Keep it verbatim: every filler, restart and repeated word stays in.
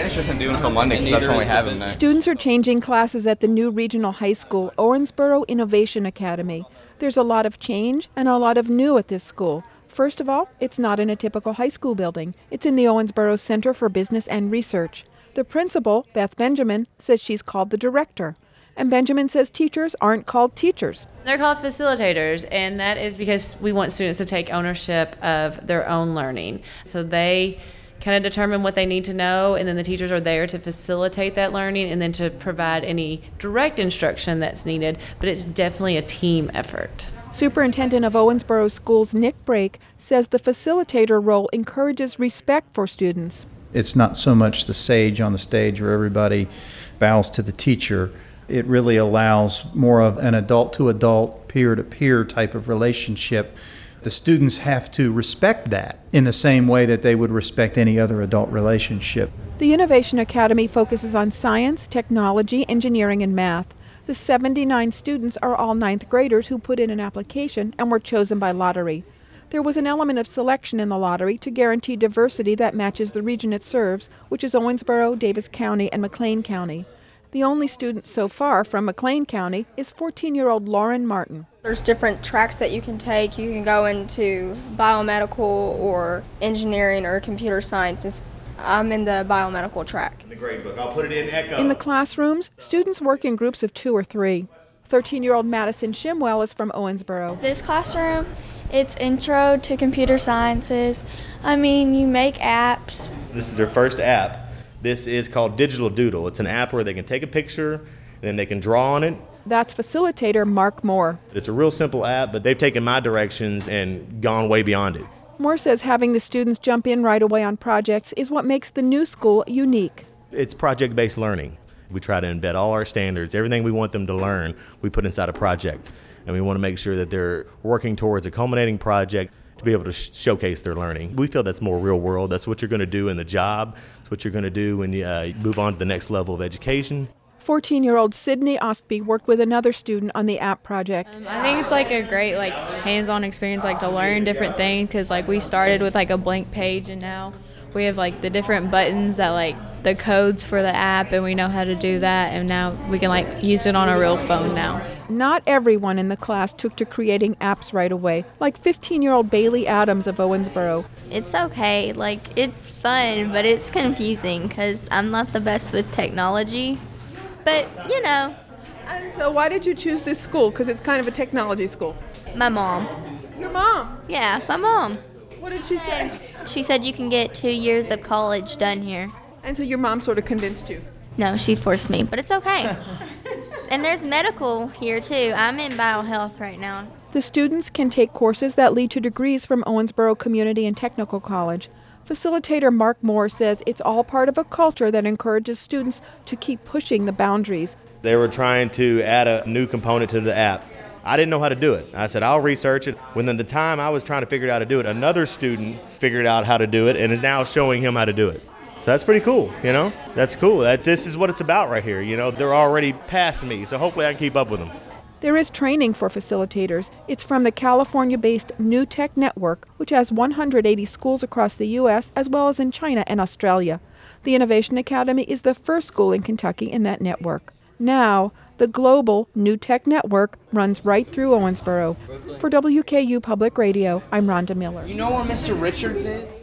interested in doing until Monday because that's when we have them next. Students are changing classes at the new regional high school, Owensboro Innovation Academy. There's a lot of change and a lot of new at this school. First of all, it's not in a typical high school building. It's in the Owensboro Center for Business and Research. The principal, Beth Benjamin, says she's called the director. And Benjamin says teachers aren't called teachers. They're called facilitators, and that is because we want students to take ownership of their own learning. So they kind of determine what they need to know, and then the teachers are there to facilitate that learning and then to provide any direct instruction that's needed, but it's definitely a team effort. Superintendent of Owensboro Schools, Nick Brake, says the facilitator role encourages respect for students. It's not so much the sage on the stage where everybody bows to the teacher. It really allows more of an adult-to-adult, peer-to-peer type of relationship. The students have to respect that in the same way that they would respect any other adult relationship. The Innovation Academy focuses on science, technology, engineering, and math. The seventy-nine students are all ninth graders who put in an application and were chosen by lottery. There was an element of selection in the lottery to guarantee diversity that matches the region it serves, which is Owensboro, Davis County, and McLean County. The only student so far from McLean County is fourteen-year-old Lauren Martin. There's different tracks that you can take. You can go into biomedical or engineering or computer science. I'm in the biomedical track. In the grade book, I'll put it in Echo. In the classrooms, students work in groups of two or three. thirteen-year-old Madison Shimwell is from Owensboro. This classroom, it's intro to computer sciences. I mean, you make apps. This is their first app. This is called Digital Doodle. It's an app where they can take a picture, and then they can draw on it. That's facilitator Mark Moore. It's a real simple app, but they've taken my directions and gone way beyond it. Moore says having the students jump in right away on projects is what makes the new school unique. It's project-based learning. We try to embed all our standards, everything we want them to learn, we put inside a project. And we want to make sure that they're working towards a culminating project to be able to sh- showcase their learning. We feel that's more real world. That's what you're going to do in the job. It's what you're going to do when you uh, move on to the next level of education. fourteen-year-old Sydney Ostby worked with another student on the app project. Um, I think it's like a great like hands-on experience, like to learn different things, because like we started with like a blank page and now we have like the different buttons that like the codes for the app, and we know how to do that, and now we can like use it on a real phone now. Not everyone in the class took to creating apps right away, like fifteen-year-old Bailey Adams of Owensboro. It's okay, like it's fun, but it's confusing because I'm not the best with technology, but you know. And so why did you choose this school? Because it's kind of a technology school. My mom. Your mom? Yeah, my mom. What did she say? She said you can get two years of college done here. And so your mom sort of convinced you? No, she forced me, but it's okay. And there's medical here too. I'm in biohealth right now. The students can take courses that lead to degrees from Owensboro Community and Technical College. Facilitator Mark Moore says it's all part of a culture that encourages students to keep pushing the boundaries. They were trying to add a new component to the app. I didn't know how to do it. I said, I'll research it. Within the time I was trying to figure out how to do it, another student figured out how to do it and is now showing him how to do it. So that's pretty cool, you know? That's cool. That's This is what it's about right here. You know, they're already past me, so hopefully I can keep up with them. There is training for facilitators. It's from the California-based New Tech Network, which has one hundred eighty schools across the U S as well as in China and Australia. The Innovation Academy is the first school in Kentucky in that network. Now, the global New Tech Network runs right through Owensboro. For W K U Public Radio, I'm Rhonda Miller. You know where Mister Richards is?